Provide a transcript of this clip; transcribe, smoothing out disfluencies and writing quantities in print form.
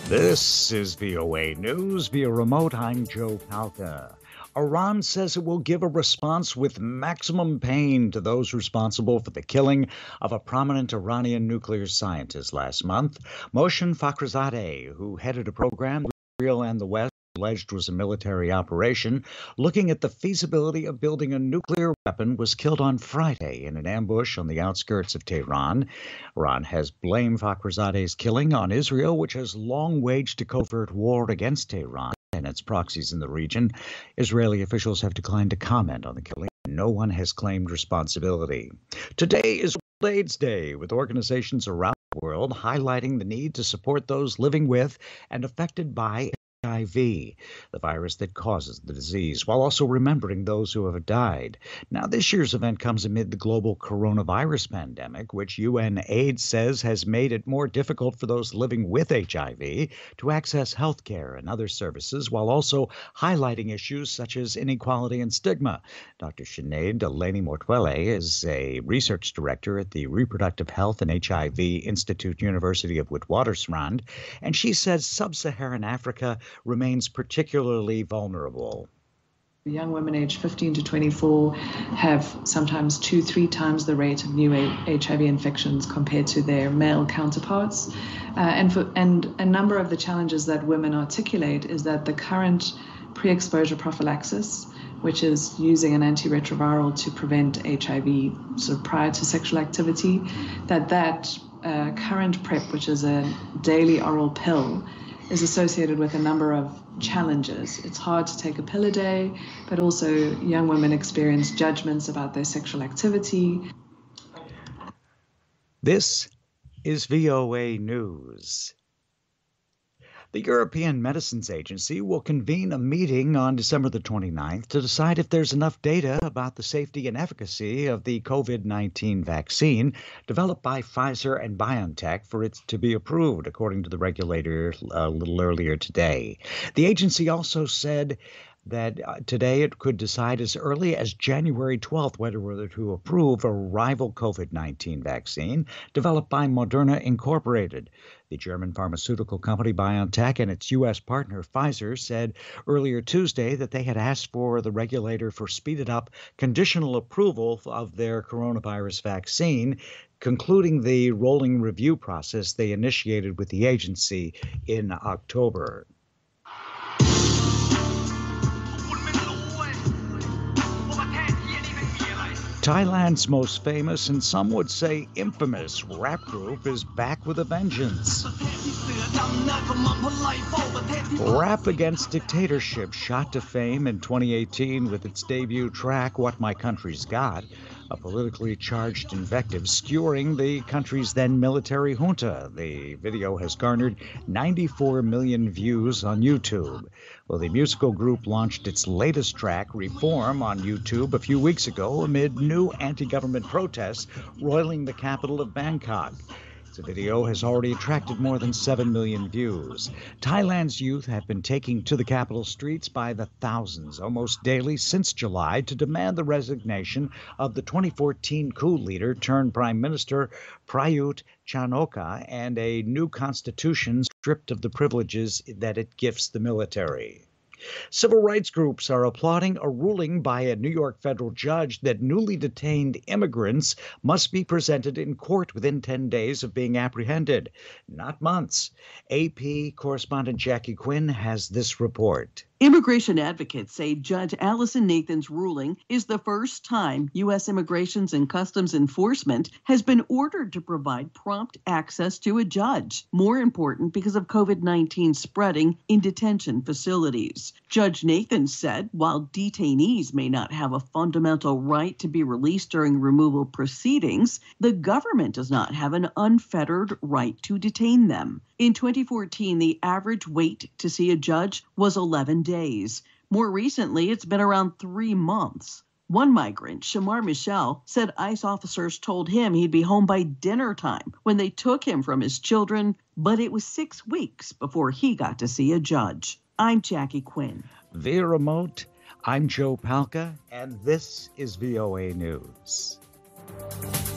This is VOA News via remote. I'm Joe Palca. Iran says it will give a response with maximum pain to those responsible for the killing of a prominent Iranian nuclear scientist last month. Mohsen Fakhrizadeh, who headed a program Israel and the West alleged was a military operation looking at the feasibility of building a nuclear weapon, was killed on Friday in an ambush on the outskirts of Tehran. Iran has blamed Fakhrizadeh's killing on Israel, which has long waged a covert war against Tehran and its proxies in the region. Israeli officials have declined to comment on the killing. No one has claimed responsibility. Today is World AIDS Day, with organizations around the world highlighting the need to support those living with and affected by HIV, the virus that causes the disease, while also remembering those who have died. Now, this year's event comes amid the global coronavirus pandemic, which UNAIDS says has made it more difficult for those living with HIV to access health care and other services, while also highlighting issues such as inequality and stigma. Dr. Sinead Delaney-Mortuele is a research director at the Reproductive Health and HIV Institute, University of Witwatersrand, and she says sub-Saharan Africa remains particularly vulnerable. Young women aged 15 to 24 have sometimes 2-3 times the rate of new HIV infections compared to their male counterparts. And a number of the challenges that women articulate is that the current pre-exposure prophylaxis, which is using an antiretroviral to prevent HIV sort of prior to sexual activity, that current PrEP, which is a daily oral pill, is associated with a number of challenges. It's hard to take a pill a day, but also young women experience judgments about their sexual activity. This is VOA News. The European Medicines Agency will convene a meeting on December the 29th to decide if there's enough data about the safety and efficacy of the COVID-19 vaccine developed by Pfizer and BioNTech for it to be approved, according to the regulator a little earlier today. The agency also said that today it could decide as early as January 12th whether to approve a rival COVID-19 vaccine developed by Moderna Incorporated. The German pharmaceutical company BioNTech and its U.S. partner Pfizer said earlier Tuesday that they had asked for the regulator for speeded up conditional approval of their coronavirus vaccine, concluding the rolling review process they initiated with the agency in October. Thailand's most famous and some would say infamous rap group is back with a vengeance. Rap Against Dictatorship shot to fame in 2018 with its debut track, What My Country's Got, a politically charged invective skewering the country's then military junta. The video has garnered 94 million views on YouTube. Well, the musical group launched its latest track, Reform, on YouTube a few weeks ago amid new anti-government protests roiling the capital of Bangkok. The video has already attracted more than 7 million views. Thailand's youth have been taking to the capital streets by the thousands, almost daily since July, to demand the resignation of the 2014 coup leader turned Prime Minister Prayut Chan-o-cha and a new constitution stripped of the privileges that it gifts the military. Civil rights groups are applauding a ruling by a New York federal judge that newly detained immigrants must be presented in court within 10 days of being apprehended, not months. AP correspondent Jackie Quinn has this report. Immigration advocates say Judge Allison Nathan's ruling is the first time U.S. Immigration and Customs Enforcement has been ordered to provide prompt access to a judge. More important because of COVID-19 spreading in detention facilities. Judge Nathan said while detainees may not have a fundamental right to be released during removal proceedings, the government does not have an unfettered right to detain them. In 2014, the average wait to see a judge was 11 days. More recently, it's been around 3 months. One migrant, Shamar Michel, said ICE officers told him he'd be home by dinner time when they took him from his children, but it was 6 weeks before he got to see a judge. I'm Jackie Quinn. Via remote, I'm Joe Palca, and this is VOA News.